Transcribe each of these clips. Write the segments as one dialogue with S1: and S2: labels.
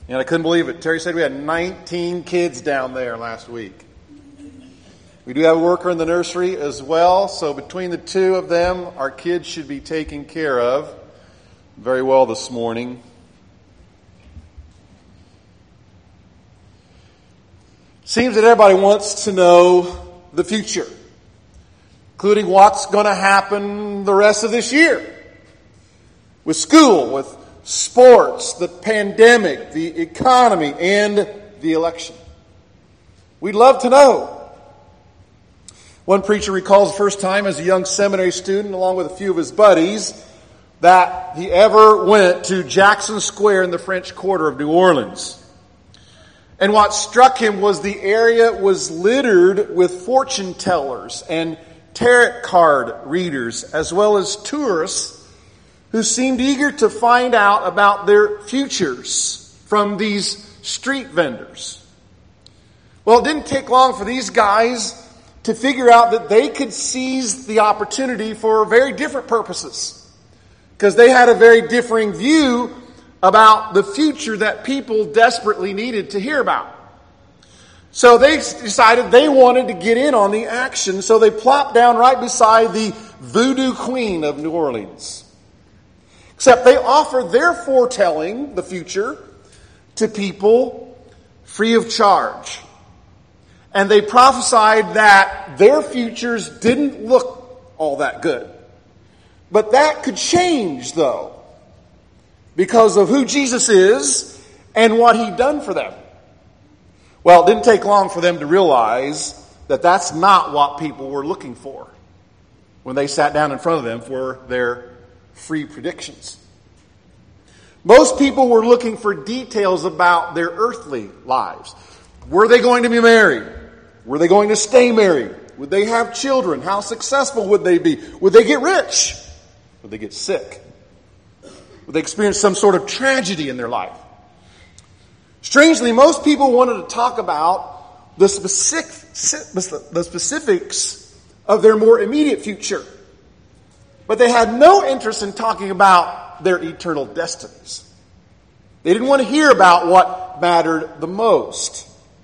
S1: And I couldn't believe it. Terry said we had 19 kids down there last week. We do have a worker in the nursery as well, so between the two of them, our kids should be taken care of very well this morning. Seems that everybody wants to know the future, including what's going to happen the rest of this year with school, with sports, the pandemic, the economy, and the election. We'd love to know. One preacher recalls the first time as a young seminary student, along with a few of his buddies, that he ever went to Jackson Square in the French Quarter of New Orleans. And what struck him was the area was littered with fortune tellers and tarot card readers, as well as tourists who seemed eager to find out about their futures from these street vendors. Well, it didn't take long for these guys to figure out that they could seize the opportunity for very different purposes, because they had a very differing view about the future that people desperately needed to hear about. So they decided they wanted to get in on the action, so they plopped down right beside the Voodoo Queen of New Orleans. Except they offered their foretelling the future to people free of charge. And they prophesied that their futures didn't look all that good. But that could change, though, because of who Jesus is and what He'd done for them. Well, it didn't take long for them to realize that that's not what people were looking for when they sat down in front of them for their free predictions. Most people were looking for details about their earthly lives. Were they going to be married? Were they going to stay married? Would they have children? How successful would they be? Would they get rich? Would they get sick? Would they experience some sort of tragedy in their life? Strangely, most people wanted to talk about the specifics of their more immediate future. But they had no interest in talking about their eternal destinies. They didn't want to hear about what mattered the most.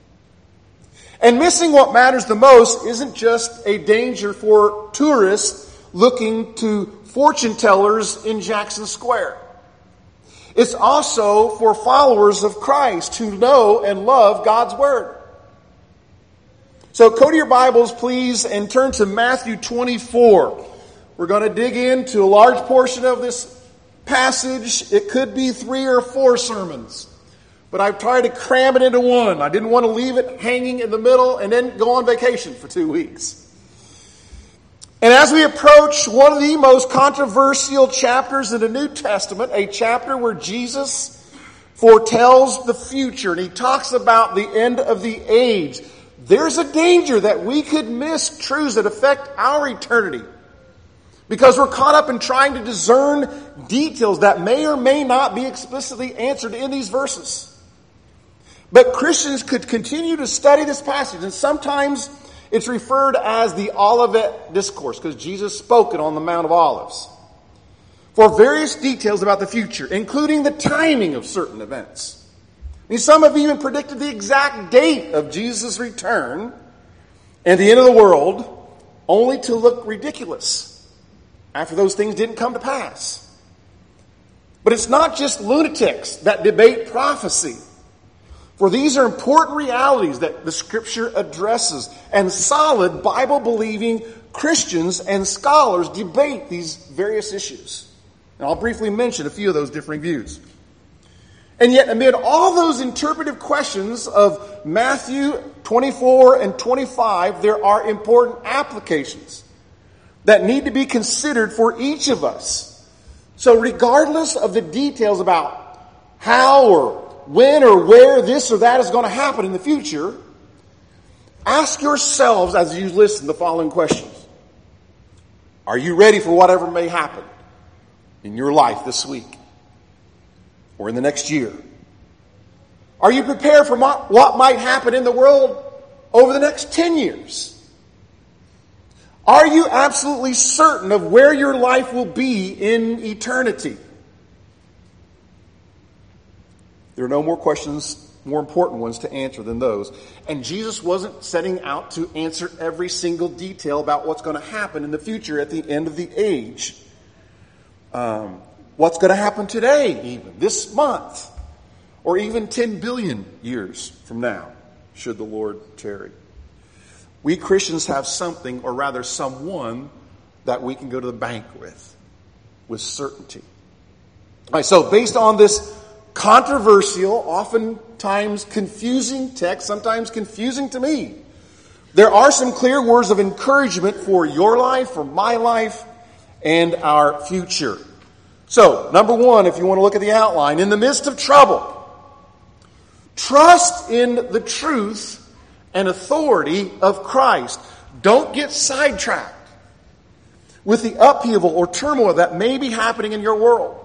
S1: And missing what matters the most isn't just a danger for tourists looking to fortune tellers in Jackson Square. It's also for followers of Christ who know and love God's Word. So go to your Bibles, please, and turn to Matthew 24. We're going to dig into a large portion of this passage. It could be 3 or 4 sermons, but I've tried to cram it into one. I didn't want to leave it hanging in the middle and then go on vacation for 2 weeks. And as we approach one of the most controversial chapters in the New Testament, a chapter where Jesus foretells the future and He talks about the end of the age, there's a danger that we could miss truths that affect our eternity because we're caught up in trying to discern details that may or may not be explicitly answered in these verses. But Christians could continue to study this passage, and sometimes it's referred as the Olivet Discourse because Jesus spoke it on the Mount of Olives for various details about the future, including the timing of certain events. I mean, some have even predicted the exact date of Jesus' return and the end of the world, only to look ridiculous after those things didn't come to pass. But it's not just lunatics that debate prophecy. For these are important realities that the Scripture addresses, and solid Bible-believing Christians and scholars debate these various issues. And I'll briefly mention a few of those differing views. And yet, amid all those interpretive questions of Matthew 24 and 25, there are important applications that need to be considered for each of us. So regardless of the details about how or when or where this or that is going to happen in the future, ask yourselves as you listen the following questions. Are you ready for whatever may happen in your life this week or in the next year? Are you prepared for what might happen in the world over the next 10 years? Are you absolutely certain of where your life will be in eternity? There are no more questions, more important ones to answer than those. And Jesus wasn't setting out to answer every single detail about what's going to happen in the future at the end of the age. What's going to happen today, even this month, or even 10 billion years from now, should the Lord tarry. We Christians have something, or rather someone, that we can go to the bank with certainty. All right, so based on this controversial, oftentimes confusing text, sometimes confusing to me, there are some clear words of encouragement for your life, for my life, and our future. So, number one, if you want to look at the outline, in the midst of trouble, trust in the truth and authority of Christ. Don't get sidetracked with the upheaval or turmoil that may be happening in your world.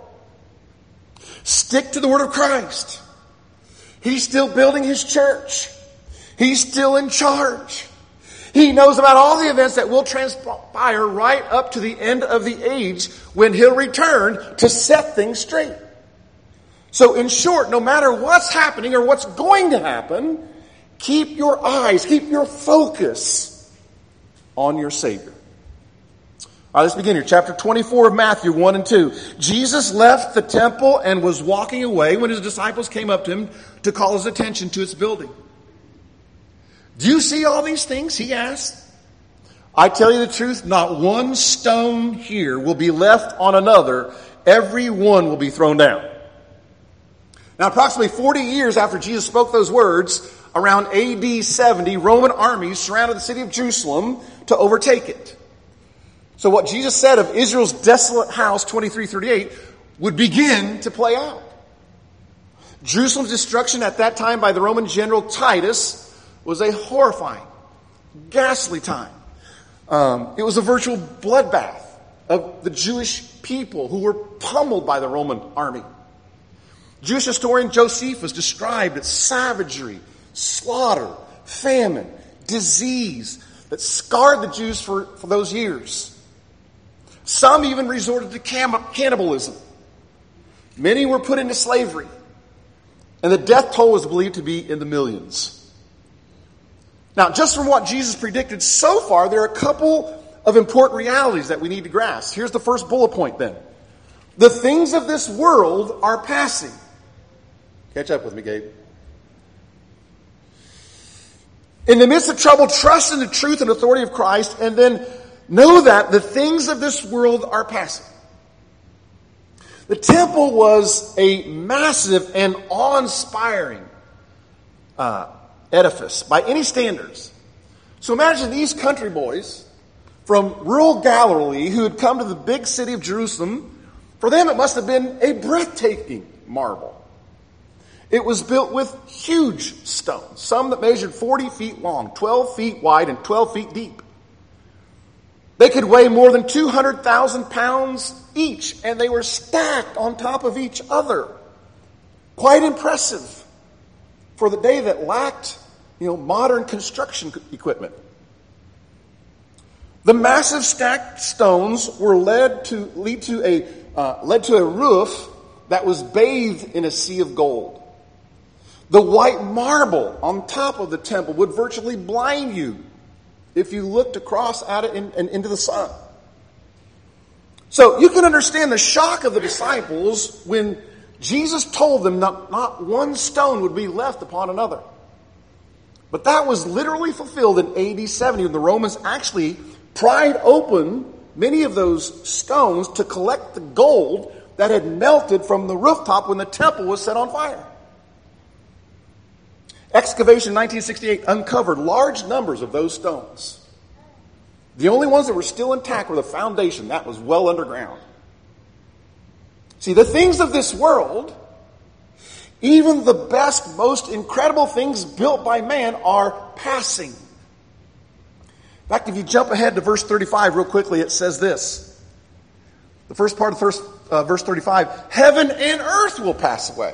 S1: Stick to the word of Christ. He's still building his church. He's still in charge. He knows about all the events that will transpire right up to the end of the age when he'll return to set things straight. So in short, no matter what's happening or what's going to happen, keep your eyes, keep your focus on your Savior. All right, let's begin here. Chapter 24 of Matthew 1 and 2. Jesus left the temple and was walking away when his disciples came up to him to call his attention to its building. Do you see all these things? He asked. I tell you the truth, not one stone here will be left on another. Every one will be thrown down. Now, approximately 40 years after Jesus spoke those words, around AD 70, Roman armies surrounded the city of Jerusalem to overtake it. So what Jesus said of Israel's desolate house, 23:38, would begin to play out. Jerusalem's destruction at that time by the Roman general Titus was a horrifying, ghastly time. It was a virtual bloodbath of the Jewish people who were pummeled by the Roman army. Jewish historian Josephus described its savagery, slaughter, famine, disease that scarred the Jews for those years. Some even resorted to cannibalism. Many were put into slavery. And the death toll was believed to be in the millions. Now, just from what Jesus predicted so far, there are a couple of important realities that we need to grasp. Here's the first bullet point then. The things of this world are passing. Catch up with me, Gabe. In the midst of trouble, trust in the truth and authority of Christ, and then know that the things of this world are passing. The temple was a massive and awe-inspiring edifice by any standards. So imagine these country boys from rural Galilee who had come to the big city of Jerusalem. For them, it must have been a breathtaking marvel. It was built with huge stones, some that measured 40 feet long, 12 feet wide, and 12 feet deep. They could weigh more than 200,000 pounds each, and they were stacked on top of each other. Quite impressive for the day that lacked, modern construction equipment. The massive stacked stones were led to a roof that was bathed in a sea of gold. The white marble on top of the temple would virtually blind you if you looked across at it and into the sun. So you can understand the shock of the disciples when Jesus told them not one stone would be left upon another. But that was literally fulfilled in AD 70 when the Romans actually pried open many of those stones to collect the gold that had melted from the rooftop when the temple was set on fire. Excavation in 1968 uncovered large numbers of those stones. The only ones that were still intact were the foundation. That was well underground. See, the things of this world, even the best, most incredible things built by man, are passing. In fact, if you jump ahead to verse 35 real quickly, it says this. The first part of verse 35, heaven and earth will pass away.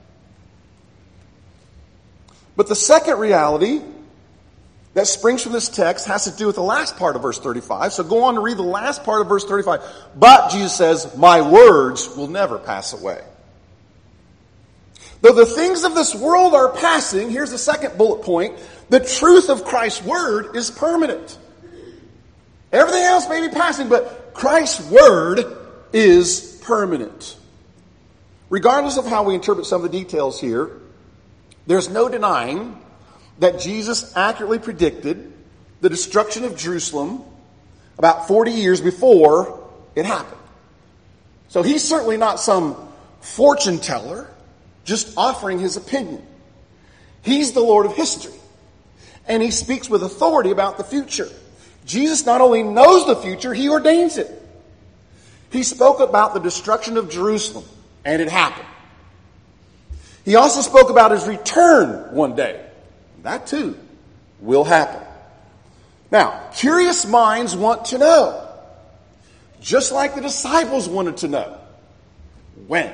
S1: But the second reality that springs from this text has to do with the last part of verse 35. So go on to read the last part of verse 35. But, Jesus says, my words will never pass away. Though the things of this world are passing, here's the second bullet point, the truth of Christ's word is permanent. Everything else may be passing, but Christ's word is permanent. Regardless of how we interpret some of the details here, there's no denying that Jesus accurately predicted the destruction of Jerusalem about 40 years before it happened. So he's certainly not some fortune teller just offering his opinion. He's the Lord of history, and he speaks with authority about the future. Jesus not only knows the future, he ordains it. He spoke about the destruction of Jerusalem, and it happened. He also spoke about his return one day. That too will happen. Now, curious minds want to know, just like the disciples wanted to know, when.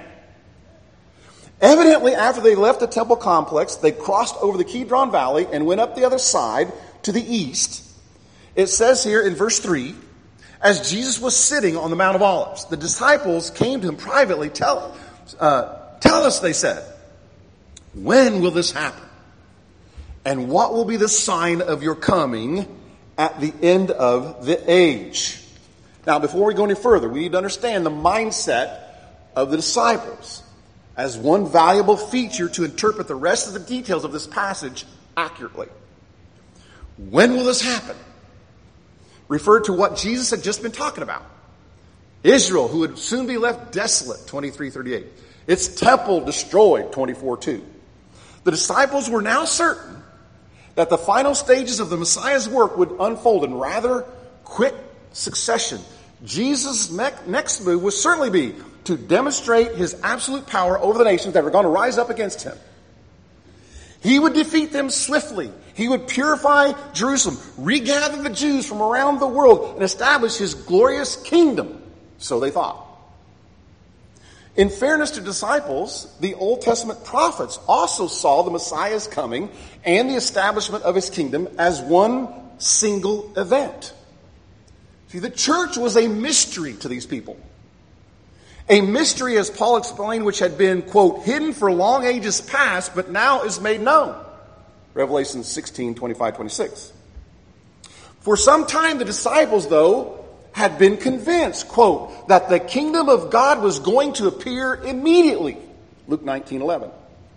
S1: Evidently, after they left the temple complex, they crossed over the Kidron Valley and went up the other side to the east. It says here in verse 3, as Jesus was sitting on the Mount of Olives, the disciples came to him privately. Tell us, they said, when will this happen? And what will be the sign of your coming at the end of the age? Now, before we go any further, we need to understand the mindset of the disciples as one valuable feature to interpret the rest of the details of this passage accurately. When will this happen? Referred to what Jesus had just been talking about. Israel, who would soon be left desolate, 23:38. Its temple destroyed, 24:2. The disciples were now certain that the final stages of the Messiah's work would unfold in rather quick succession. Jesus' next move would certainly be to demonstrate his absolute power over the nations that were going to rise up against him. He would defeat them swiftly. He would purify Jerusalem, regather the Jews from around the world, and establish his glorious kingdom. So they thought. In fairness to disciples, the Old Testament prophets also saw the Messiah's coming and the establishment of his kingdom as one single event. See, the church was a mystery to these people. A mystery, as Paul explained, which had been, quote, hidden for long ages past, but now is made known. Revelation 16:25-26. For some time, the disciples, though, had been convinced, quote, that the kingdom of God was going to appear immediately. Luke 19:11.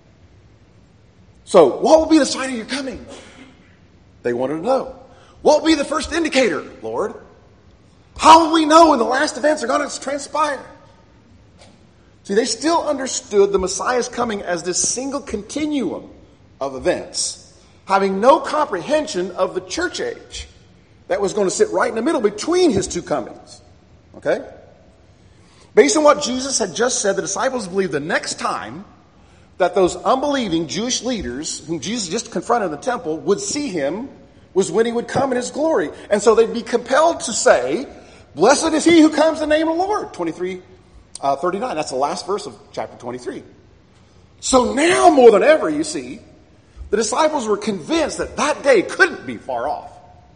S1: So, what will be the sign of your coming? They wanted to know. What will be the first indicator, Lord? How will we know when the last events are going to transpire? See, they still understood the Messiah's coming as this single continuum of events, having no comprehension of the church age that was going to sit right in the middle between his two comings. Okay? Based on what Jesus had just said, the disciples believed the next time that those unbelieving Jewish leaders whom Jesus just confronted in the temple would see him was when he would come in his glory. And so they'd be compelled to say, blessed is he who comes in the name of the Lord. 23:39. That's the last verse of chapter 23. So now more than ever, you see, the disciples were convinced that that day couldn't be far off.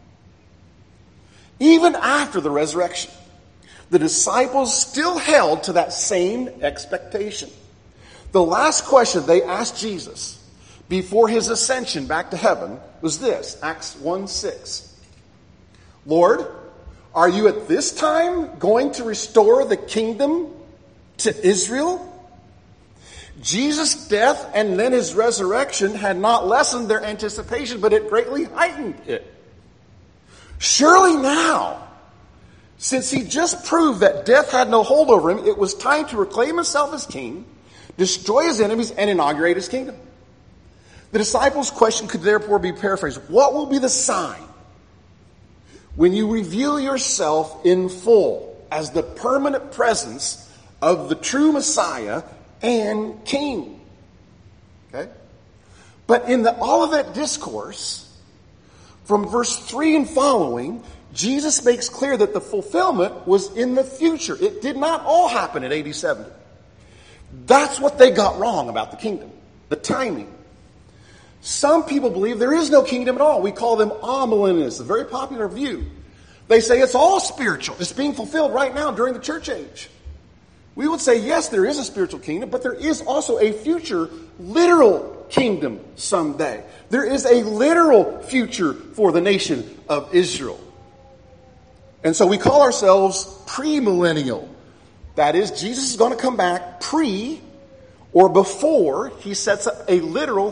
S1: Even after the resurrection, the disciples still held to that same expectation. The last question they asked Jesus before his ascension back to heaven was this, Acts 1:6. Lord, are you at this time going to restore the kingdom to Israel? Jesus' death and then his resurrection had not lessened their anticipation, but it greatly heightened it. Surely now, since he just proved that death had no hold over him, it was time to reclaim himself as king, destroy his enemies, and inaugurate his kingdom. The disciples' question could therefore be paraphrased. What will be the sign when you reveal yourself in full as the permanent presence of the true Messiah and King? Okay? But in the Olivet Discourse, from verse 3 and following, Jesus makes clear that the fulfillment was in the future. It did not all happen in AD 70. That's what they got wrong about the kingdom, the timing. Some people believe there is no kingdom at all. We call them amillennialists, a very popular view. They say it's all spiritual. It's being fulfilled right now during the church age. we would say, yes, there is a spiritual kingdom, but there is also a future literal kingdom someday. There is a literal future for the nation of Israel. And so we call ourselves premillennial. That is, Jesus is going to come back pre or before he sets up a literal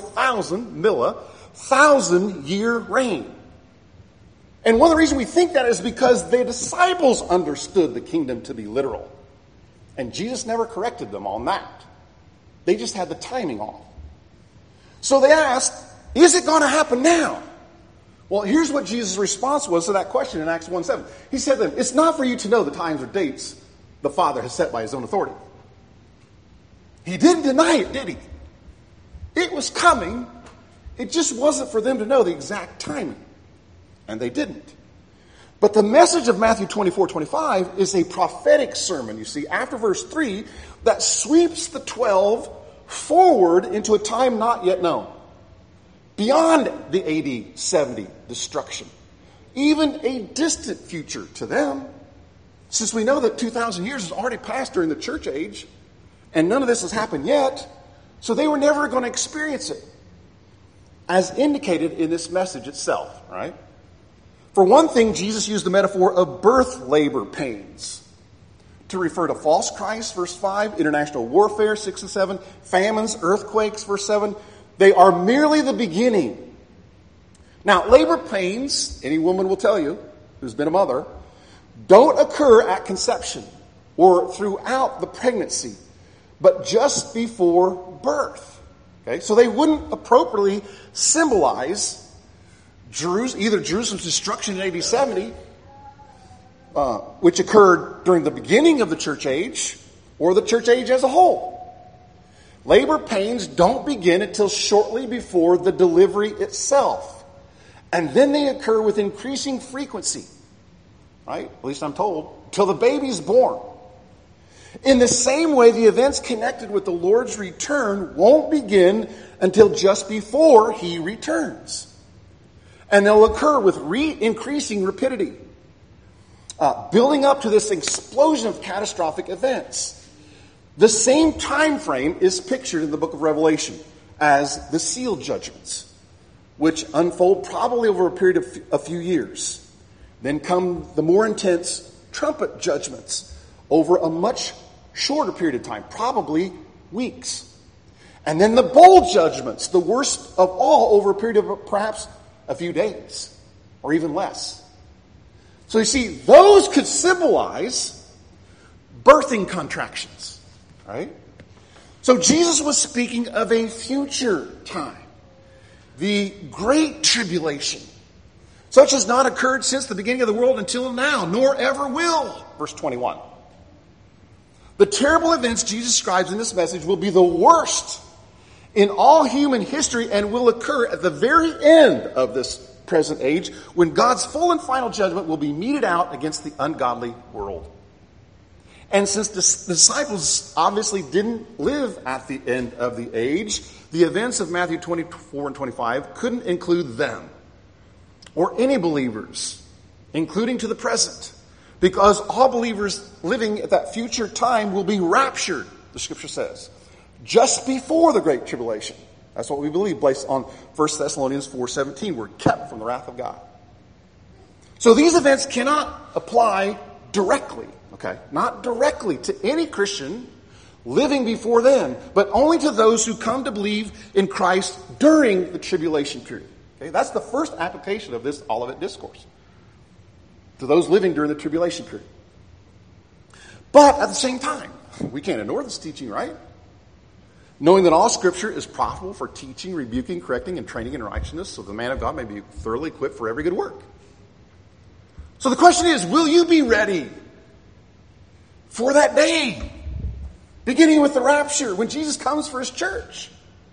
S1: 1,000-year reign. And one of the reasons we think that is because the disciples understood the kingdom to be literal. And Jesus never corrected them on that. They just had the timing off. So they asked, is it going to happen now? Well, here's what Jesus' response was to that question in Acts 1:7. He said to them, it's not for you to know the times or dates the Father has set by his own authority. He didn't deny it, did he? It was coming. It just wasn't for them to know the exact timing. And they didn't. But the message of Matthew 24:25 is a prophetic sermon, you see, after verse 3, that sweeps the 12 forward into a time not yet known. Beyond the AD 70 destruction. Even a distant future to them. Since we know that 2,000 years has already passed during the church age, and none of this has happened yet, so they were never going to experience it. As indicated in this message itself, right? For one thing, Jesus used the metaphor of birth labor pains to refer to false Christ, verse 5, international warfare, 6 and 7, famines, earthquakes, verse 7. They are merely the beginning. Now, labor pains, any woman will tell you who's been a mother, don't occur at conception or throughout the pregnancy, but just before birth. Okay, so they wouldn't appropriately symbolize either Jerusalem's destruction in AD 70, which occurred during the beginning of the church age, or the church age as a whole. Labor pains don't begin until shortly before the delivery itself. And then they occur with increasing frequency. Right? At least I'm told. Till the baby's born. In the same way, the events connected with the Lord's return won't begin until just before he returns. And they'll occur with increasing rapidity. Building up to this explosion of catastrophic events. The same time frame is pictured in the book of Revelation as the seal judgments, which unfold probably over a period of a few years. Then come the more intense trumpet judgments over a much shorter period of time, probably weeks. And then the bowl judgments, the worst of all, over a period of perhaps a few days or even less. So you see, those could symbolize birthing contractions. Right? So Jesus was speaking of a future time. The Great Tribulation. Such has not occurred since the beginning of the world until now, nor ever will. Verse 21. The terrible events Jesus describes in this message will be the worst in all human history and will occur at the very end of this present age when God's full and final judgment will be meted out against the ungodly world. And since the disciples obviously didn't live at the end of the age, the events of Matthew 24 and 25 couldn't include them or any believers, including to the present, because all believers living at that future time will be raptured, the scripture says, just before the Great Tribulation. That's what we believe based on 1 Thessalonians 4:17. We're kept from the wrath of God. So these events cannot apply directly. Okay, not directly to any Christian living before then, but only to those who come to believe in Christ during the tribulation period. Okay, that's the first application of this Olivet Discourse. To those living during the tribulation period. But at the same time, we can't ignore this teaching, right? Knowing that all Scripture is profitable for teaching, rebuking, correcting, and training in righteousness, so the man of God may be thoroughly equipped for every good work. So the question is, will you be ready for that day, beginning with the rapture, when Jesus comes for his church?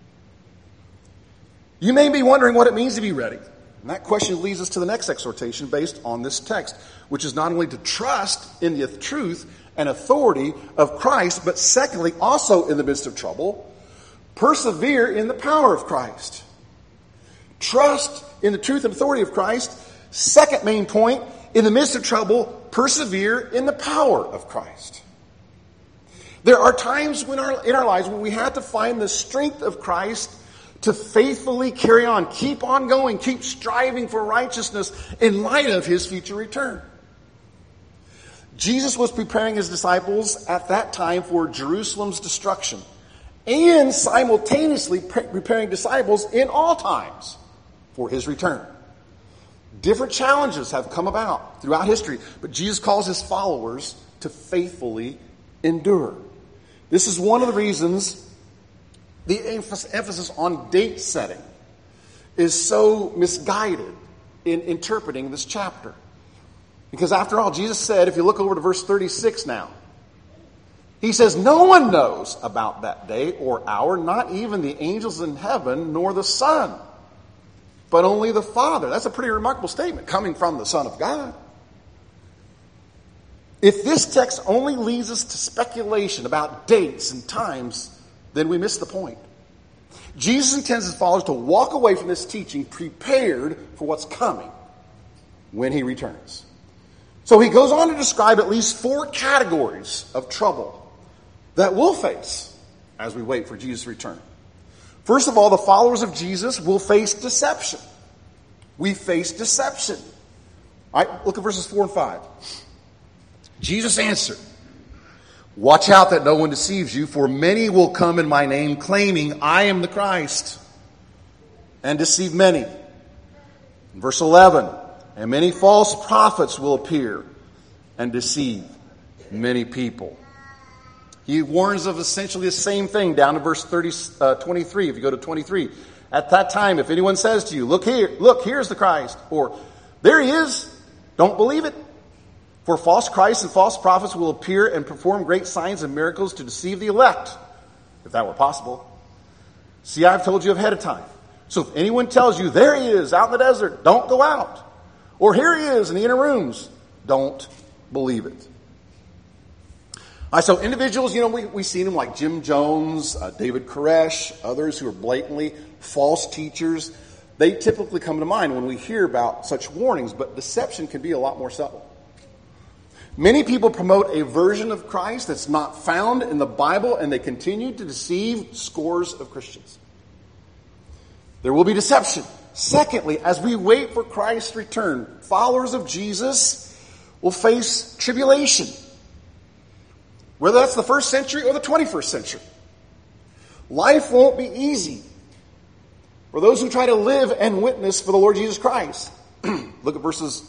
S1: You may be wondering what it means to be ready. And that question leads us to the next exhortation based on this text, which is not only to trust in the truth and authority of Christ, but secondly, also in the midst of trouble, persevere in the power of Christ. Trust in the truth and authority of Christ. Second main point, in the midst of trouble, persevere in the power of Christ. There are times in our lives when we have to find the strength of Christ to faithfully carry on, keep on going, keep striving for righteousness in light of his future return. Jesus was preparing his disciples at that time for Jerusalem's destruction and simultaneously preparing disciples in all times for his return. Different challenges have come about throughout history, but Jesus calls his followers to faithfully endure. This is one of the reasons the emphasis on date setting is so misguided in interpreting this chapter. Because after all, Jesus said, if you look over to verse 36 now, he says, no one knows about that day or hour, not even the angels in heaven, nor the Son, but only the Father. That's a pretty remarkable statement coming from the Son of God. If this text only leads us to speculation about dates and times, then we miss the point. Jesus intends his followers to walk away from this teaching prepared for what's coming when he returns. So he goes on to describe at least 4 categories of trouble that we'll face as we wait for Jesus' return. First of all, the followers of Jesus will face deception. We face deception. All right, look at verses 4 and 5. Jesus answered, watch out that no one deceives you, for many will come in my name, claiming I am the Christ, and deceive many. Verse 11, and many false prophets will appear and deceive many people. He warns of essentially the same thing down to verse 23. If you go to 23, at that time, if anyone says to you, look, here's the Christ, or there he is, don't believe it. For false Christs and false prophets will appear and perform great signs and miracles to deceive the elect, if that were possible. See, I've told you ahead of time. So if anyone tells you, there he is out in the desert, don't go out. Or here he is in the inner rooms, don't believe it. All right, so individuals, we've seen them like Jim Jones, David Koresh, others who are blatantly false teachers. They typically come to mind when we hear about such warnings, but deception can be a lot more subtle. Many people promote a version of Christ that's not found in the Bible, and they continue to deceive scores of Christians. There will be deception. Secondly, as we wait for Christ's return, followers of Jesus will face tribulation, whether that's the 1st century or the 21st century. Life won't be easy for those who try to live and witness for the Lord Jesus Christ. Look at verses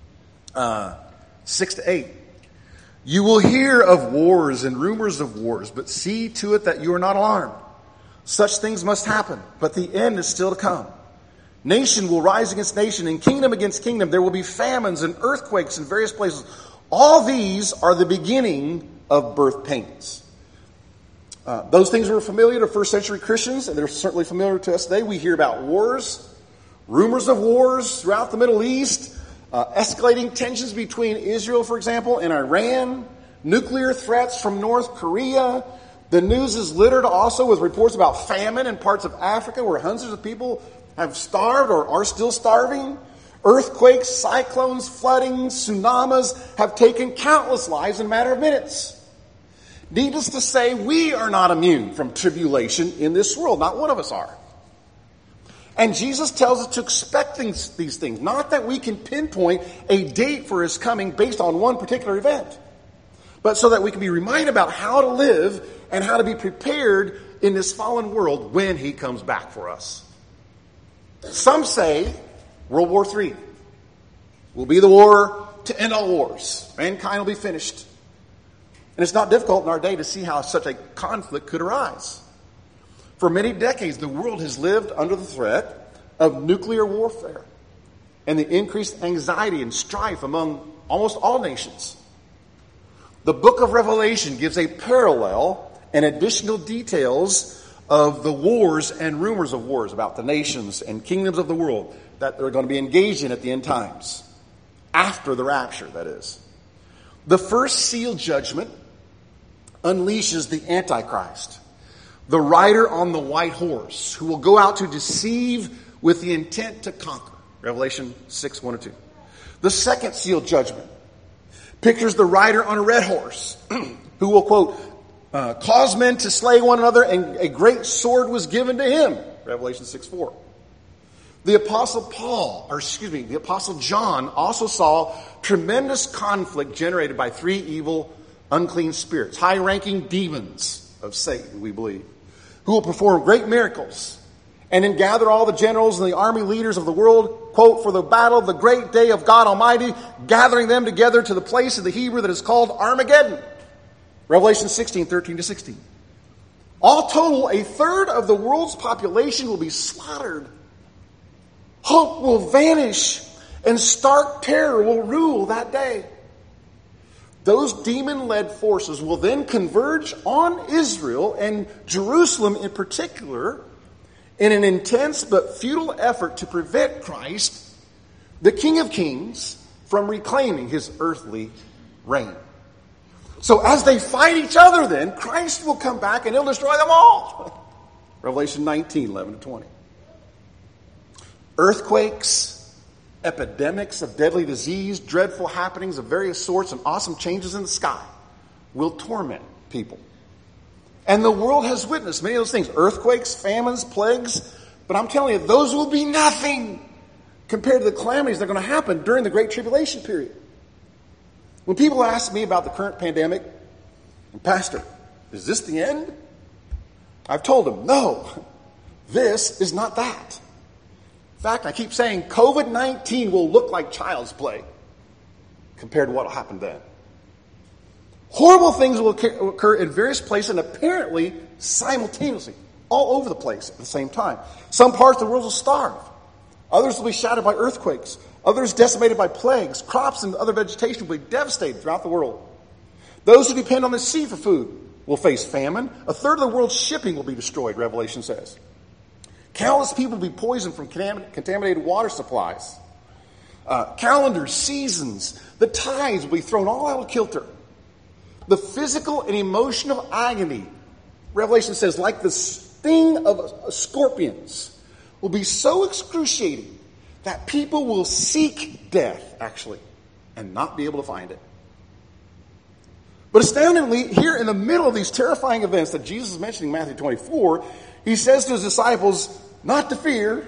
S1: 6 to 8. You will hear of wars and rumors of wars, but see to it that you are not alarmed. Such things must happen, but the end is still to come. Nation will rise against nation, and kingdom against kingdom. There will be famines and earthquakes in various places. All these are the beginning of birth pains. Those things were familiar to 1st century Christians, and they're certainly familiar to us today. We hear about wars, rumors of wars throughout the Middle East, escalating tensions between Israel, for example, and Iran, nuclear threats from North Korea. The news is littered also with reports about famine in parts of Africa where hundreds of people have starved or are still starving. Earthquakes, cyclones, flooding, tsunamis have taken countless lives in a matter of minutes. Needless to say, we are not immune from tribulation in this world. Not one of us are. And Jesus tells us to expect these things. Not that we can pinpoint a date for his coming based on one particular event, but so that we can be reminded about how to live and how to be prepared in this fallen world when he comes back for us. Some say World War III will be the war to end all wars. Mankind will be finished. And it's not difficult in our day to see how such a conflict could arise. For many decades, the world has lived under the threat of nuclear warfare and the increased anxiety and strife among almost all nations. The book of Revelation gives a parallel and additional details of the wars and rumors of wars about the nations and kingdoms of the world that they're going to be engaged in at the end times, after the rapture, that is. The first seal judgment unleashes the Antichrist, the rider on the white horse, who will go out to deceive with the intent to conquer. Revelation 6, 1 and 2. The second seal judgment pictures the rider on a red horse, who will, quote, caused men to slay one another, and a great sword was given to him. Revelation 6:4. The Apostle John also saw tremendous conflict generated by three evil, unclean spirits, high-ranking demons of Satan, we believe, who will perform great miracles and then gather all the generals and the army leaders of the world, quote, for the battle of the great day of God Almighty, gathering them together to the place of the Hebrew that is called Armageddon. Revelation 16:13-16. All total, a third of the world's population will be slaughtered. Hope will vanish, and stark terror will rule that day. Those demon-led forces will then converge on Israel and Jerusalem in particular in an intense but futile effort to prevent Christ, the King of Kings, from reclaiming his earthly reign. So as they fight each other then, Christ will come back and he'll destroy them all. Revelation 19:11-20. Earthquakes, epidemics of deadly disease, dreadful happenings of various sorts, and awesome changes in the sky will torment people. And the world has witnessed many of those things. Earthquakes, famines, plagues. But I'm telling you, those will be nothing compared to the calamities that are going to happen during the Great Tribulation period. When people ask me about the current pandemic, Pastor, is this the end? I've told them, no, this is not that. In fact, I keep saying COVID-19 will look like child's play compared to what will happen then. Horrible things will occur in various places and apparently simultaneously, all over the place at the same time. Some parts of the world will starve. Others will be shattered by earthquakes. Others decimated by plagues. Crops and other vegetation will be devastated throughout the world. Those who depend on the sea for food will face famine. A third of the world's shipping will be destroyed, Revelation says. Countless people will be poisoned from contaminated water supplies. Calendars, seasons, the tides will be thrown all out of kilter. The physical and emotional agony, Revelation says, like the sting of scorpions, will be so excruciating that people will seek death, actually, and not be able to find it. But astoundingly, here in the middle of these terrifying events that Jesus is mentioning in Matthew 24, he says to his disciples not to fear.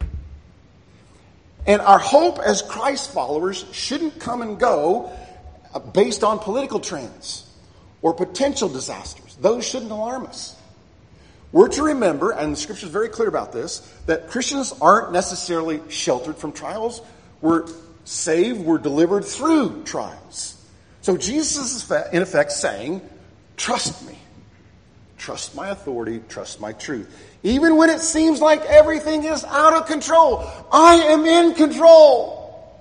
S1: And our hope as Christ followers shouldn't come and go based on political trends or potential disasters. Those shouldn't alarm us. We're to remember, and the Scripture is very clear about this, that Christians aren't necessarily sheltered from trials. We're saved, we're delivered through trials. So Jesus is in effect saying, trust me. Trust my authority, trust my truth. Even when it seems like everything is out of control, I am in control.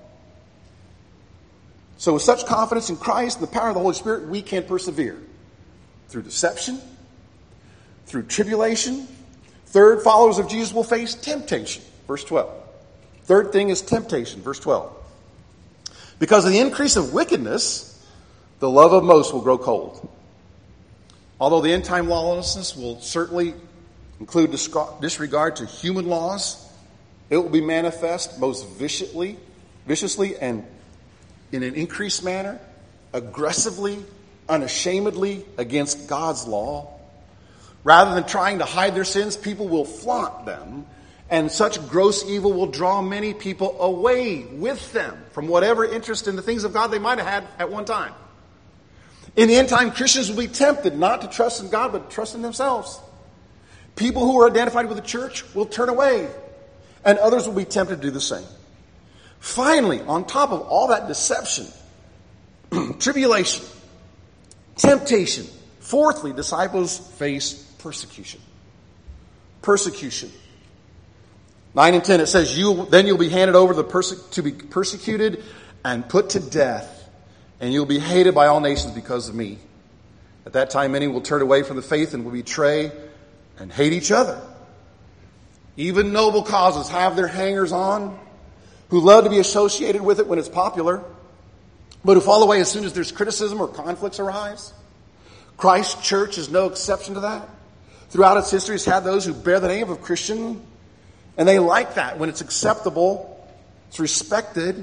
S1: So with such confidence in Christ and the power of the Holy Spirit, we can persevere through deception, through tribulation. Third, followers of Jesus will face temptation. Verse 12. Third thing is temptation. Verse 12. Because of the increase of wickedness, the love of most will grow cold. Although the end-time lawlessness will certainly include disregard to human laws, it will be manifest most viciously and in an increased manner, aggressively, unashamedly against God's law. Rather than trying to hide their sins, people will flaunt them, and such gross evil will draw many people away with them from whatever interest in the things of God they might have had at one time. In the end time, Christians will be tempted not to trust in God, but to trust in themselves. People who are identified with the church will turn away, and others will be tempted to do the same. Finally, on top of all that deception, tribulation, temptation, fourthly, disciples face persecution. Persecution. 9 and 10, it says, then you'll be handed over to be persecuted and put to death, and you'll be hated by all nations because of me. At that time, many will turn away from the faith and will betray and hate each other. Even noble causes have their hangers-on who love to be associated with it when it's popular, but who fall away as soon as there's criticism or conflicts arise. Christ's church is no exception to that. Throughout its history, it's had those who bear the name of Christian, and they like that when it's acceptable, it's respected.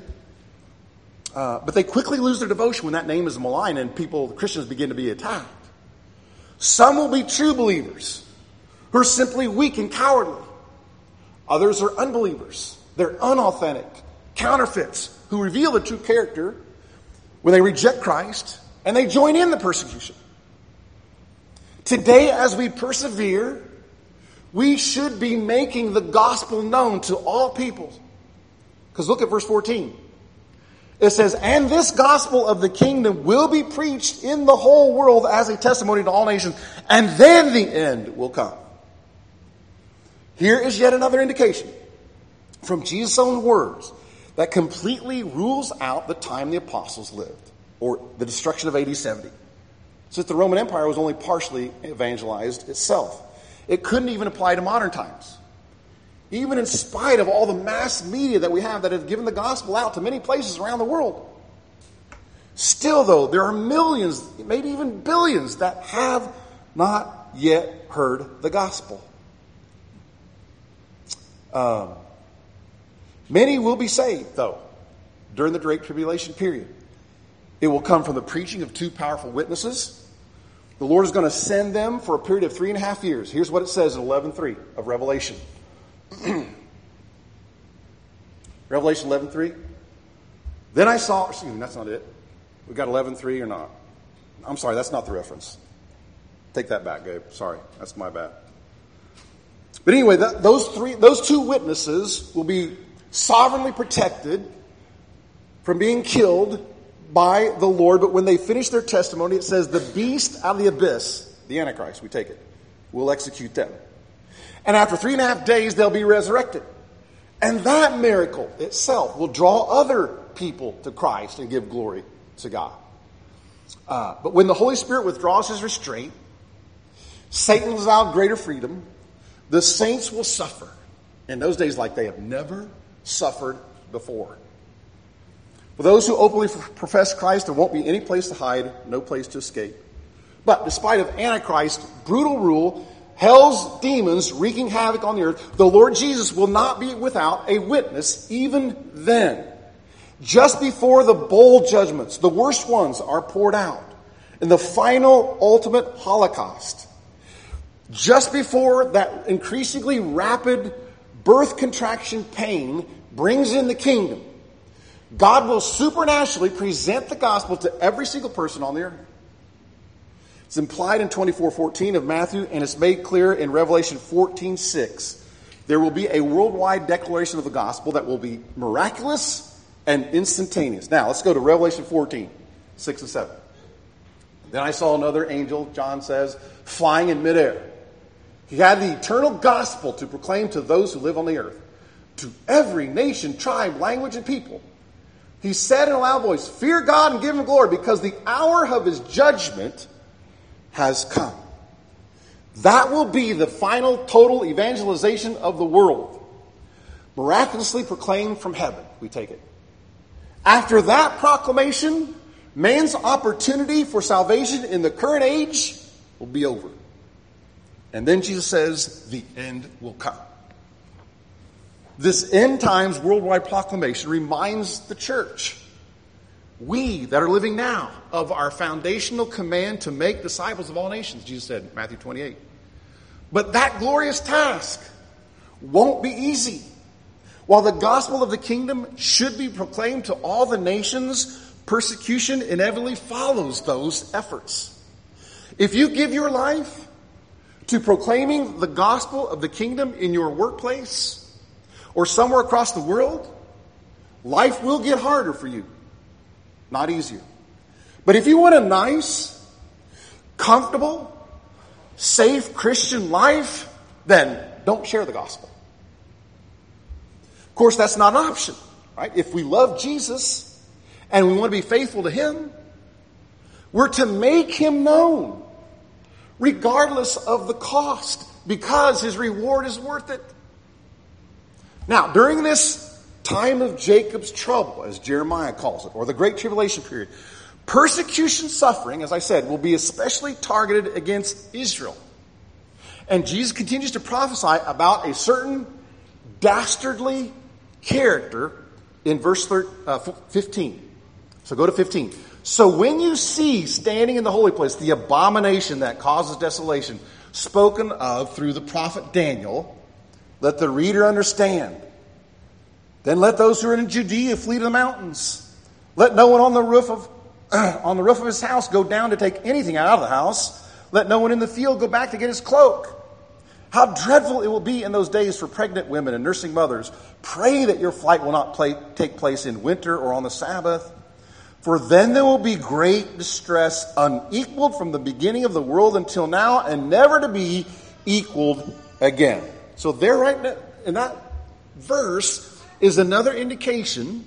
S1: But they quickly lose their devotion when that name is maligned and Christians begin to be attacked. Some will be true believers who are simply weak and cowardly. Others are unbelievers. They're unauthentic, counterfeits, who reveal the true character when they reject Christ and they join in the persecution. Today, as we persevere, we should be making the gospel known to all peoples. Because look at verse 14. It says, and this gospel of the kingdom will be preached in the whole world as a testimony to all nations, and then the end will come. Here is yet another indication from Jesus' own words that completely rules out the time the apostles lived, or the destruction of AD 70. Since the Roman Empire was only partially evangelized itself. It couldn't even apply to modern times. Even in spite of all the mass media that we have that have given the gospel out to many places around the world. Still, though, there are millions, maybe even billions, that have not yet heard the gospel. Many will be saved, though, during the Great Tribulation period. It will come from the preaching of two powerful witnesses. The Lord is going to send them for a period of 3.5 years. Here's what it says in 11:3 of Revelation. Revelation 11:3. Then I saw, excuse me, that's not it. We got 11:3 or not? I'm sorry, that's not the reference. Take that back, Gabe. Sorry, that's my bad. But anyway, those two witnesses will be sovereignly protected from being killed by the Lord. But when they finish their testimony, it says the beast out of the abyss, the Antichrist, we take it, will execute them. And after 3.5 days, they'll be resurrected. And that miracle itself will draw other people to Christ and give glory to God. But when the Holy Spirit withdraws his restraint, Satan will allow greater freedom. The saints will suffer in those days like they have never suffered before. For those who openly profess Christ, there won't be any place to hide, no place to escape. But despite of Antichrist's brutal rule, hell's demons wreaking havoc on the earth, the Lord Jesus will not be without a witness even then. Just before the bowl judgments, the worst ones, are poured out in the final ultimate Holocaust. Just before that increasingly rapid birth contraction pain brings in the kingdom, God will supernaturally present the gospel to every single person on the earth. It's implied in 24:14 of Matthew, and it's made clear in Revelation 14:6. There will be a worldwide declaration of the gospel that will be miraculous and instantaneous. Now, let's go to Revelation 14:6 and 7. Then I saw another angel, John says, flying in midair. He had the eternal gospel to proclaim to those who live on the earth, to every nation, tribe, language, and people. He said in a loud voice, fear God and give him glory, because the hour of his judgment has come. That will be the final total evangelization of the world. Miraculously proclaimed from heaven, we take it. After that proclamation, man's opportunity for salvation in the current age will be over. And then Jesus says, the end will come. This end times worldwide proclamation reminds the church, we that are living now, of our foundational command to make disciples of all nations, Jesus said in Matthew 28. But that glorious task won't be easy. While the gospel of the kingdom should be proclaimed to all the nations, persecution inevitably follows those efforts. If you give your life to proclaiming the gospel of the kingdom in your workplace or somewhere across the world, life will get harder for you, not easier. But if you want a nice, comfortable, safe Christian life, then don't share the gospel. Of course, that's not an option, right? If we love Jesus and we want to be faithful to him, we're to make him known, regardless of the cost, because his reward is worth it. Now, during this time of Jacob's trouble, as Jeremiah calls it, or the Great Tribulation period, persecution suffering, as I said, will be especially targeted against Israel. And Jesus continues to prophesy about a certain dastardly character in verse 15. So go to 15. So when you see standing in the holy place the abomination that causes desolation spoken of through the prophet Daniel, let the reader understand. Then let those who are in Judea flee to the mountains. Let no one on the roof of his house go down to take anything out of the house. Let no one in the field go back to get his cloak. How dreadful it will be in those days for pregnant women and nursing mothers. Pray that your flight will not take place in winter or on the Sabbath. For then there will be great distress, unequaled from the beginning of the world until now, and never to be equaled again. So there, right in that verse, is another indication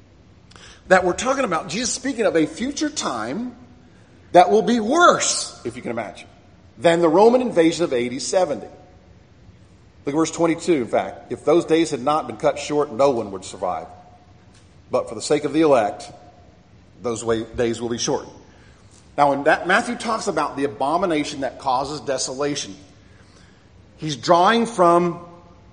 S1: that we're talking about Jesus speaking of a future time that will be worse, if you can imagine, than the Roman invasion of AD 70. Look at verse 22, in fact. If those days had not been cut short, no one would survive. But for the sake of the elect, those days will be shortened. Now, when Matthew talks about the abomination that causes desolation, he's drawing from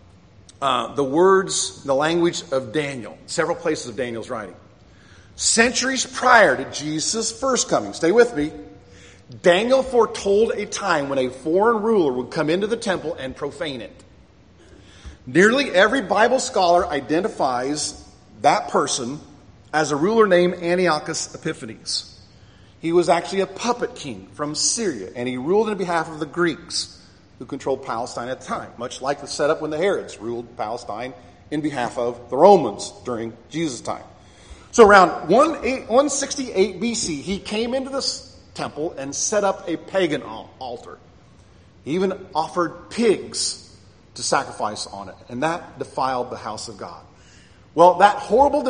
S1: the words, the language of Daniel, several places of Daniel's writing. Centuries prior to Jesus' first coming, stay with me, Daniel foretold a time when a foreign ruler would come into the temple and profane it. Nearly every Bible scholar identifies that person as a ruler named Antiochus Epiphanes. He was actually a puppet king from Syria, and he ruled on behalf of the Greeks who controlled Palestine at the time, much like the setup when the Herods ruled Palestine in behalf of the Romans during Jesus' time. So around 168 BC, he came into this temple and set up a pagan altar. He even offered pigs to sacrifice on it, and that defiled the house of God. Well, that horrible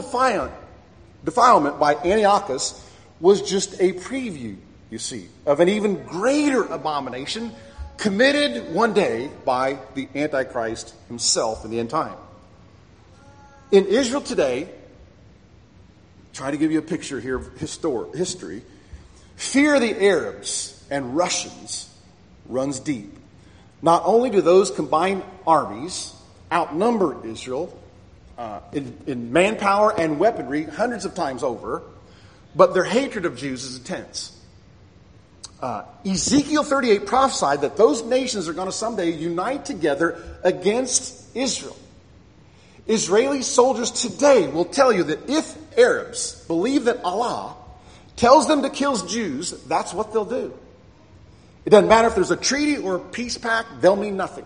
S1: defilement by Antiochus was just a preview, you see, of an even greater abomination committed one day by the Antichrist himself in the end time. In Israel today, try to give you a picture here of history, fear of the Arabs and Russians runs deep. Not only do those combined armies outnumber Israel in manpower and weaponry hundreds of times over, but their hatred of Jews is intense. Ezekiel 38 prophesied that those nations are going to someday unite together against Israel. Israeli soldiers today will tell you that if Arabs believe that Allah tells them to kill Jews, that's what they'll do. It doesn't matter if there's a treaty or a peace pact, they'll mean nothing.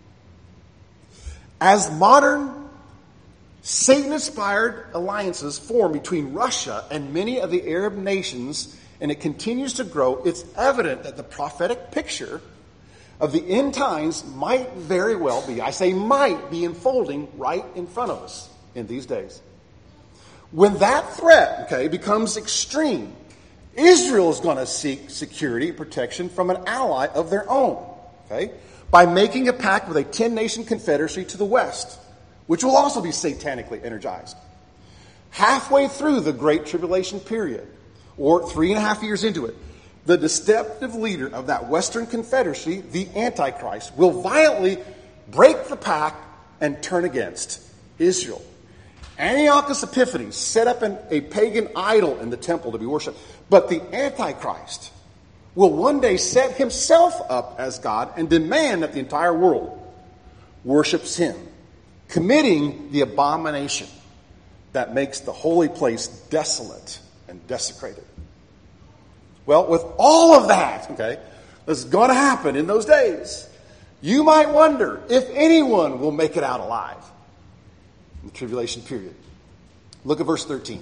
S1: As modern Satan-inspired alliances form between Russia and many of the Arab nations, and it continues to grow, it's evident that the prophetic picture of the end times might very well be, I say might be, unfolding right in front of us in these days. When that threat, becomes extreme, Israel is going to seek security and protection from an ally of their own, by making a pact with a 10-nation confederacy to the west, which will also be satanically energized. Halfway through the Great Tribulation period, or 3.5 years into it, the deceptive leader of that Western Confederacy, the Antichrist, will violently break the pact and turn against Israel. Antiochus Epiphanes set up a pagan idol in the temple to be worshipped. But the Antichrist will one day set himself up as God and demand that the entire world worships him, committing the abomination that makes the holy place desolate and desecrated. Well, with all of that, that's going to happen in those days, you might wonder if anyone will make it out alive in the tribulation period. Look at verse 13.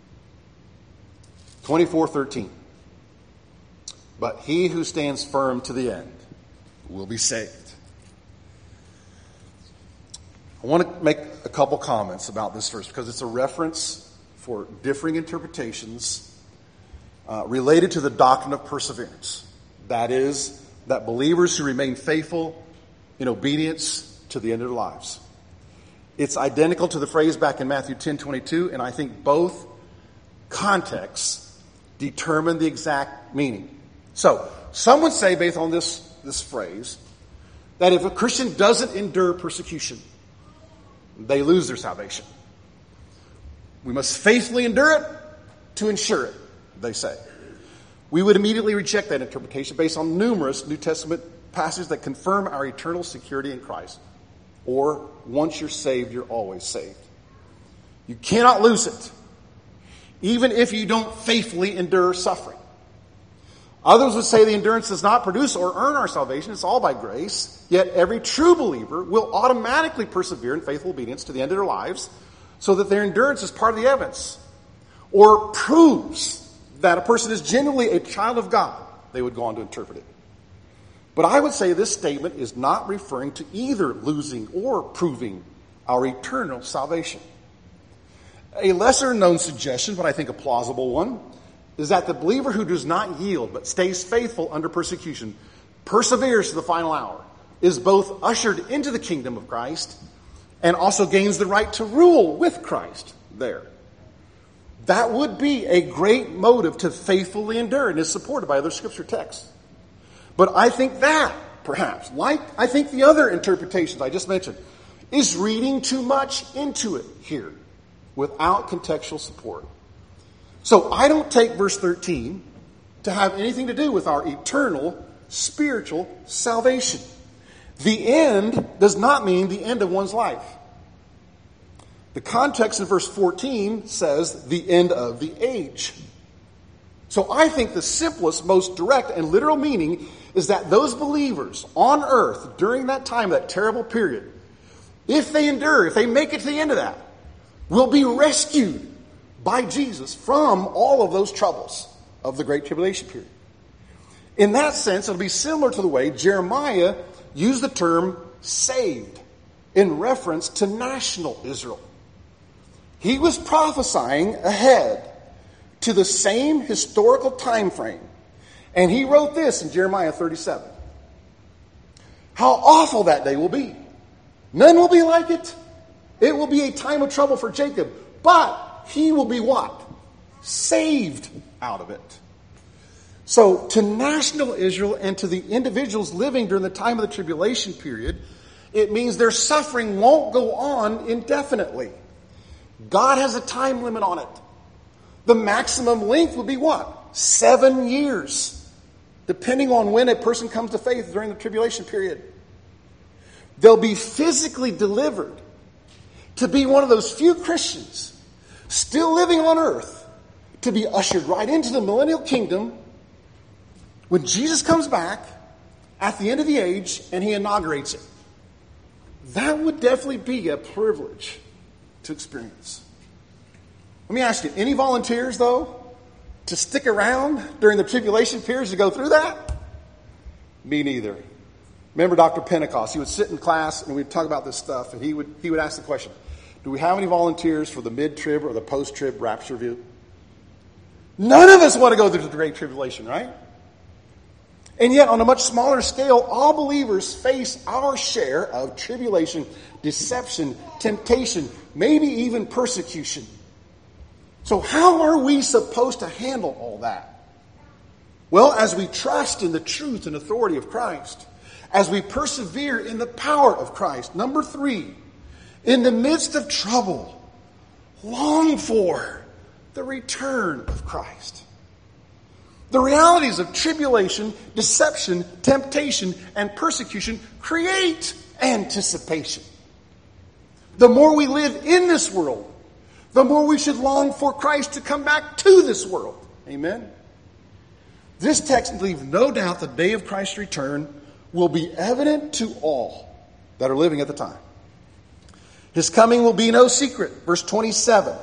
S1: 24:13. But he who stands firm to the end will be saved. I want to make a couple comments about this verse because it's a reference for differing interpretations related to the doctrine of perseverance. That is, that believers who remain faithful in obedience to the end of their lives. It's identical to the phrase back in Matthew 10:22, and I think both contexts determine the exact meaning. So, some would say, based on this phrase, that if a Christian doesn't endure persecution, they lose their salvation. We must faithfully endure it to ensure it. they say. We would immediately reject that interpretation based on numerous New Testament passages that confirm our eternal security in Christ. Or, once you're saved, you're always saved. You cannot lose it, even if you don't faithfully endure suffering. Others would say the endurance does not produce or earn our salvation. It's all by grace. Yet every true believer will automatically persevere in faithful obedience to the end of their lives, so that their endurance is part of the evidence, or proves that a person is genuinely a child of God. They would go on to interpret it. But I would say this statement is not referring to either losing or proving our eternal salvation. A lesser known suggestion, but I think a plausible one, is that the believer who does not yield but stays faithful under persecution, perseveres to the final hour, is both ushered into the kingdom of Christ and also gains the right to rule with Christ there. That would be a great motive to faithfully endure and is supported by other scripture texts. But I think that, perhaps, like I think the other interpretations I just mentioned, is reading too much into it here without contextual support. So I don't take verse 13 to have anything to do with our eternal spiritual salvation. The end does not mean the end of one's life. The context in verse 14 says the end of the age. So I think the simplest, most direct, and literal meaning is that those believers on earth during that time, that terrible period, if they endure, if they make it to the end of that, will be rescued by Jesus from all of those troubles of the Great Tribulation period. In that sense, it'll be similar to the way Jeremiah used the term saved in reference to national Israel. He was prophesying ahead to the same historical time frame. And he wrote this in Jeremiah 37. How awful that day will be. None will be like it. It will be a time of trouble for Jacob. But he will be what? Saved out of it. So to national Israel and to the individuals living during the time of the tribulation period, it means their suffering won't go on indefinitely. God has a time limit on it. The maximum length would be what? 7 years. Depending on when a person comes to faith during the tribulation period. They'll be physically delivered to be one of those few Christians still living on earth to be ushered right into the millennial kingdom when Jesus comes back at the end of the age and he inaugurates it. That would definitely be a privilege to experience. Let me ask you, any volunteers, though, to stick around during the tribulation periods to go through that? Me neither. Remember Dr. Pentecost? He would sit in class and we'd talk about this stuff, and he would ask the question, do we have any volunteers for the mid-trib or the post-trib rapture view? None of us want to go through the Great Tribulation, right? And yet, on a much smaller scale, all believers face our share of tribulation, deception, temptation, maybe even persecution. So how are we supposed to handle all that? Well, as we trust in the truth and authority of Christ, as we persevere in the power of Christ. Number 3, in the midst of trouble, long for the return of Christ. The realities of tribulation, deception, temptation, and persecution create anticipation. The more we live in this world, the more we should long for Christ to come back to this world. Amen? This text leaves no doubt the day of Christ's return will be evident to all that are living at the time. His coming will be no secret. Verse 27.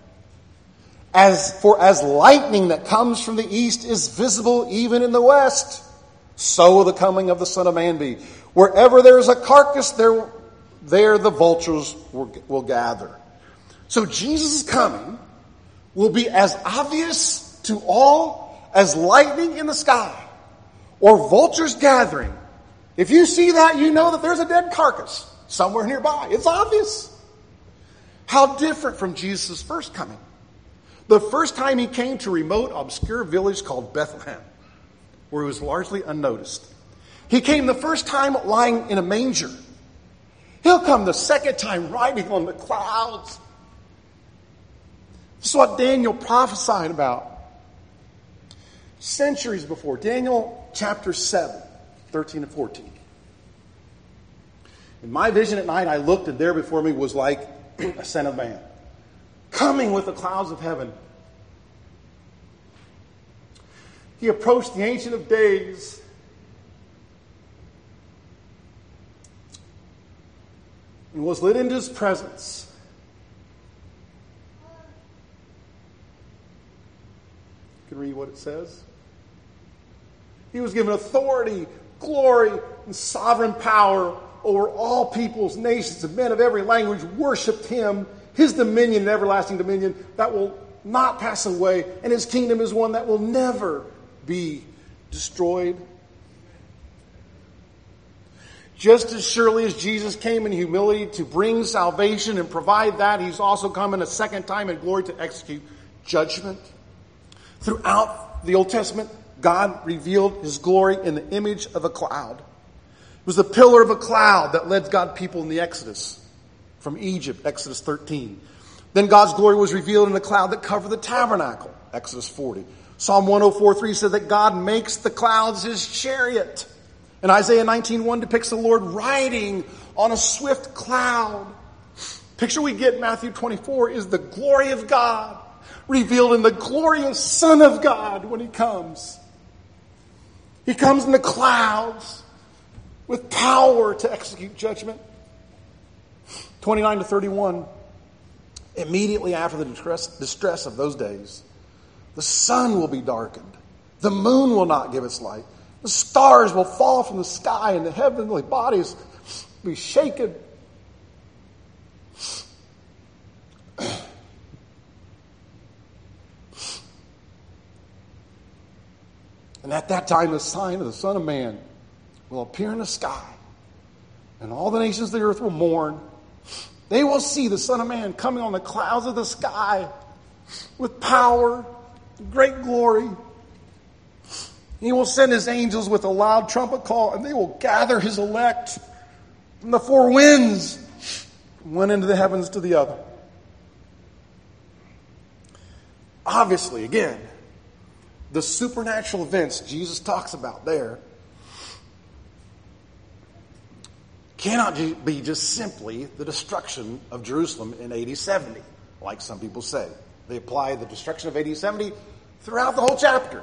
S1: As lightning that comes from the east is visible even in the west, so will the coming of the Son of Man be. Wherever there is a carcass, there the vultures will gather. So Jesus' coming will be as obvious to all as lightning in the sky or vultures gathering. If you see that, you know that there's a dead carcass somewhere nearby. It's obvious. How different from Jesus' first coming. The first time he came to a remote, obscure village called Bethlehem, where he was largely unnoticed. He came the first time lying in a manger. He'll come the second time riding on the clouds. This is what Daniel prophesied about. centuries before. Daniel chapter 7, 13 and 14. In my vision at night, I looked, and there before me was like a son of man, coming with the clouds of heaven. He approached the Ancient of Days, and was led into his presence. You can read what it says. He was given authority, glory, and sovereign power over all peoples, nations, and men of every language worshipped him. His dominion, an everlasting dominion, that will not pass away, and his kingdom is one that will never be destroyed. Just as surely as Jesus came in humility to bring salvation and provide that, he's also come in a second time in glory to execute judgment. Throughout the Old Testament, God revealed his glory in the image of a cloud. It was the pillar of a cloud that led God's people in the Exodus from Egypt, Exodus 13. Then God's glory was revealed in a cloud that covered the tabernacle, Exodus 40. Psalm 104:3 says that God makes the clouds his chariot. And Isaiah 19:1 depicts the Lord riding on a swift cloud. Picture we get in Matthew 24 is the glory of God revealed in the glorious Son of God when he comes. He comes in the clouds with power to execute judgment. 29 to 31. Immediately after the distress of those days, the sun will be darkened. The moon will not give its light. The stars will fall from the sky, and the heavenly bodies will be shaken. And at that time, the sign of the Son of Man will appear in the sky, and all the nations of the earth will mourn. They will see the Son of Man coming on the clouds of the sky with power, great glory. He will send his angels with a loud trumpet call, and they will gather his elect from the four winds, from one end of the heavens to the other. Obviously, again, the supernatural events Jesus talks about there cannot be just simply the destruction of Jerusalem in AD 70, like some people say. They apply the destruction of AD 70 throughout the whole chapter.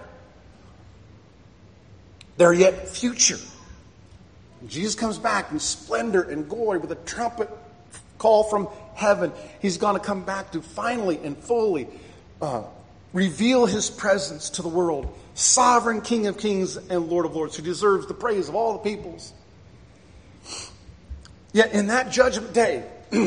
S1: They're yet future. Jesus comes back in splendor and glory with a trumpet call from heaven. He's going to come back to finally and fully reveal his presence to the world. Sovereign King of kings and Lord of lords, who deserves the praise of all the peoples. Yet in that judgment day,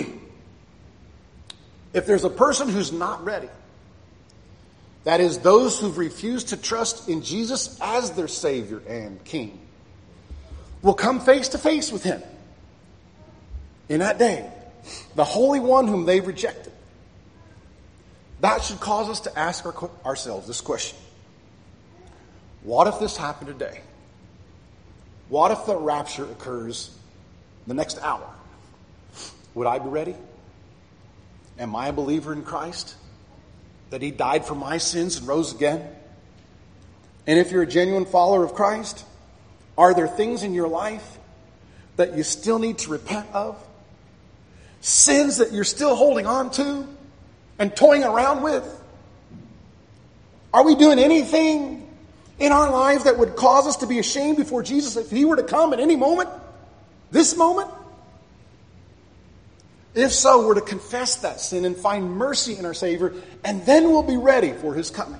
S1: if there's a person who's not ready, that is, those who've refused to trust in Jesus as their Savior and King, will come face to face with him in that day, the Holy One whom they rejected. That should cause us to ask ourselves this question. What if this happened today? What if the rapture occurs the next hour? Would I be ready? Am I a believer in Christ? That he died for my sins and rose again? And if you're a genuine follower of Christ, are there things in your life that you still need to repent of? Sins that you're still holding on to and toying around with? Are we doing anything in our lives that would cause us to be ashamed before Jesus if he were to come at any moment? This moment? If so, we're to confess that sin and find mercy in our Savior, and then we'll be ready for his coming.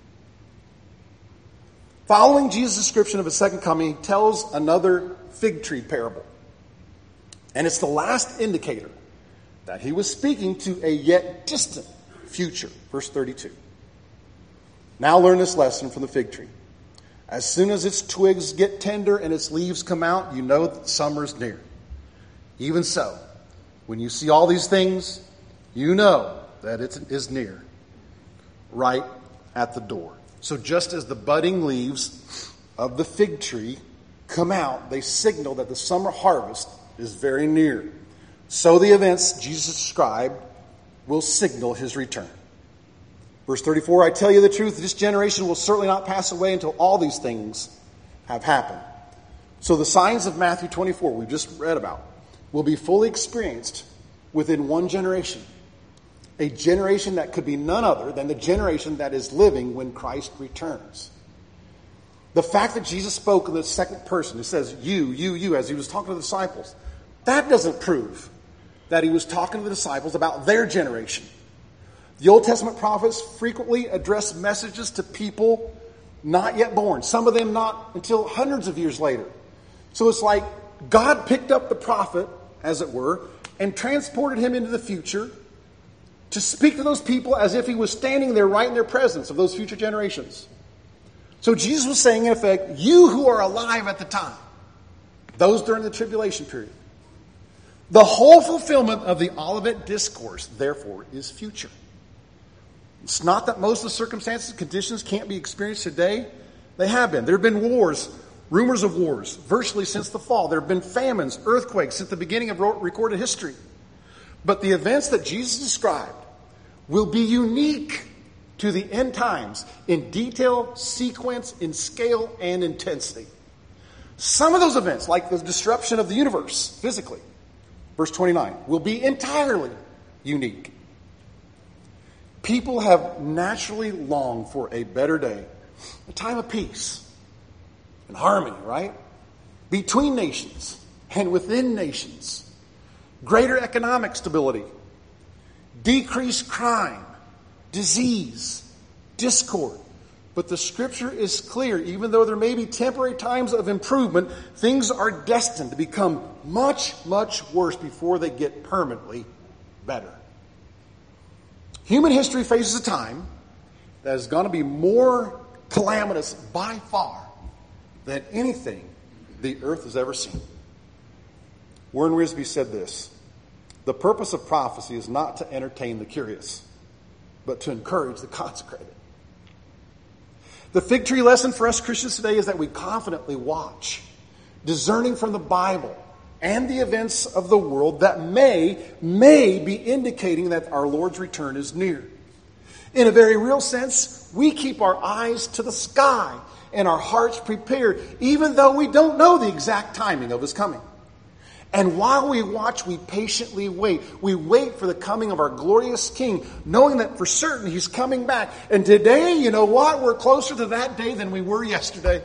S1: Following Jesus' description of his second coming, he tells another fig tree parable. And it's the last indicator that he was speaking to a yet distant future. Verse 32. Now learn this lesson from the fig tree. As soon as its twigs get tender and its leaves come out, you know that summer's near. Even so, when you see all these things, you know that it is near, right at the door. So just as the budding leaves of the fig tree come out, they signal that the summer harvest is very near. So the events Jesus described will signal his return. Verse 34, I tell you the truth, this generation will certainly not pass away until all these things have happened. So the signs of Matthew 24 we've just read about will be fully experienced within one generation. A generation that could be none other than the generation that is living when Christ returns. The fact that Jesus spoke in the second person, it says you, as he was talking to the disciples, that doesn't prove that he was talking to the disciples about their generation. The Old Testament prophets frequently address messages to people not yet born, some of them not until hundreds of years later. So it's like God picked up the prophet, as it were, and transported him into the future to speak to those people as if he was standing there right in their presence of those future generations. So Jesus was saying, in effect, you who are alive at the time, those during the tribulation period, the whole fulfillment of the Olivet Discourse, therefore, is future. It's not that most of the circumstances and conditions can't be experienced today. They have been. There have been wars, rumors of wars, virtually since the fall. There have been famines, earthquakes since the beginning of recorded history. But the events that Jesus described will be unique to the end times in detail, sequence, in scale, and intensity. Some of those events, like the disruption of the universe physically, verse 29, will be entirely unique. People have naturally longed for a better day, a time of peace and harmony, right? Between nations and within nations. Greater economic stability, decreased crime, disease, discord. But the scripture is clear. Even though there may be temporary times of improvement, things are destined to become much, much worse before they get permanently better. Human history faces a time that is going to be more calamitous by far than anything the earth has ever seen. Warren Wiersbe said this: the purpose of prophecy is not to entertain the curious, but to encourage the consecrated. The fig tree lesson for us Christians today is that we confidently watch, discerning from the Bible and the events of the world that may be indicating that our Lord's return is near. In a very real sense, we keep our eyes to the sky and our hearts prepared, even though we don't know the exact timing of his coming. And while we watch, we patiently wait. We wait for the coming of our glorious King, knowing that for certain he's coming back. And today, you know what? We're closer to that day than we were yesterday.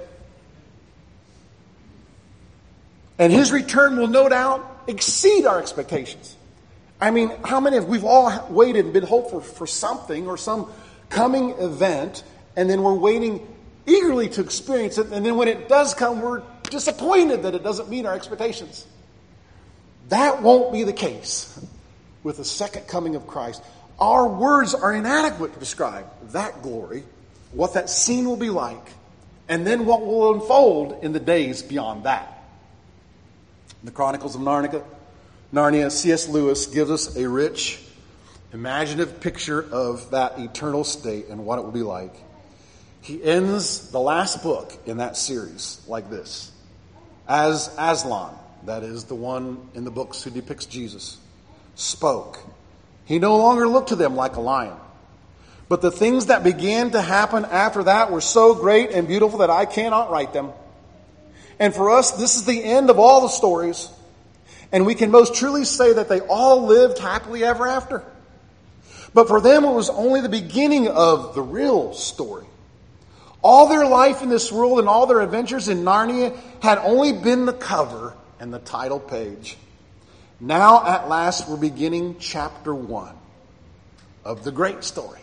S1: And his return will no doubt exceed our expectations. I mean, how many of we've all waited and been hopeful for something or some coming event, and then we're waiting eagerly to experience it, and then when it does come, we're disappointed that it doesn't meet our expectations. That won't be the case with the second coming of Christ. Our words are inadequate to describe that glory, what that scene will be like, and then what will unfold in the days beyond that. In the Chronicles of Narnia, C.S. Lewis gives us a rich, imaginative picture of that eternal state and what it will be like. He ends the last book in that series like this: as Aslan, that is the one in the books who depicts Jesus, spoke, he no longer looked to them like a lion. But the things that began to happen after that were so great and beautiful that I cannot write them. And for us, this is the end of all the stories. And we can most truly say that they all lived happily ever after. But for them, it was only the beginning of the real story. All their life in this world and all their adventures in Narnia had only been the cover and the title page. Now, at last, we're beginning chapter 1 of the great story,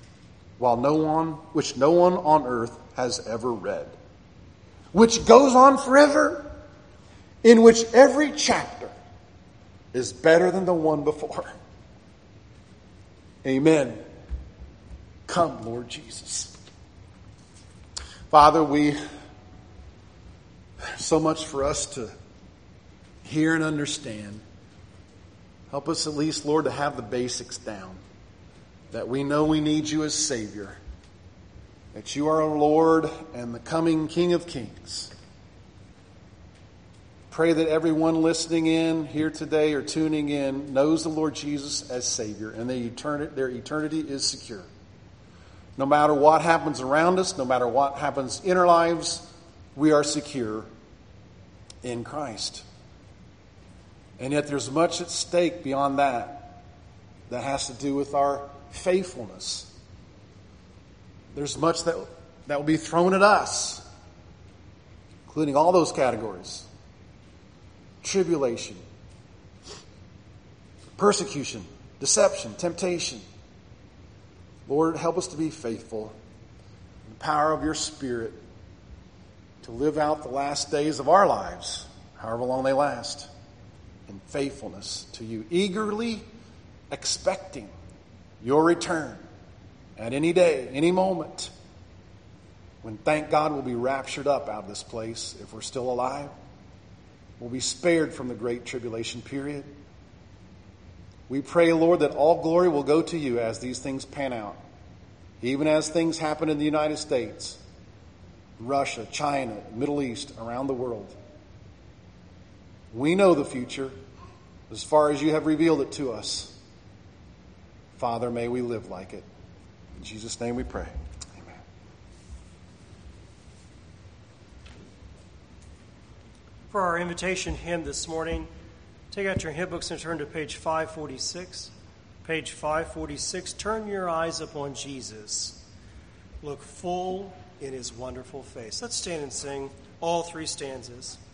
S1: which no one on earth has ever read, which goes on forever, in which every chapter is better than the one before. Amen. Come, Lord Jesus. Father, so much for us to hear and understand. Help us at least, Lord, to have the basics down. That we know we need you as Savior. That you are our Lord and the coming King of Kings. Pray that everyone listening in here today or tuning in knows the Lord Jesus as Savior and their eternity is secure. No matter what happens around us, no matter what happens in our lives, we are secure in Christ. And yet there's much at stake beyond that has to do with our faithfulness. There's much that will be thrown at us, including all those categories. Tribulation, persecution, deception, temptation. Lord, help us to be faithful in the power of your Spirit to live out the last days of our lives, however long they last, in faithfulness to you, eagerly expecting your return at any day, any moment, when, thank God, we'll be raptured up out of this place if we're still alive. We'll be spared from the great tribulation period. We pray, Lord, that all glory will go to you as these things pan out, even as things happen in the United States, Russia, China, Middle East, around the world. We know the future as far as you have revealed it to us. Father, may we live like it. In Jesus' name we pray. Amen.
S2: For our invitation hymn this morning, take out your hymn books and turn to page 546. Page 546, turn your eyes upon Jesus. Look full in his wonderful face. Let's stand and sing all three stanzas.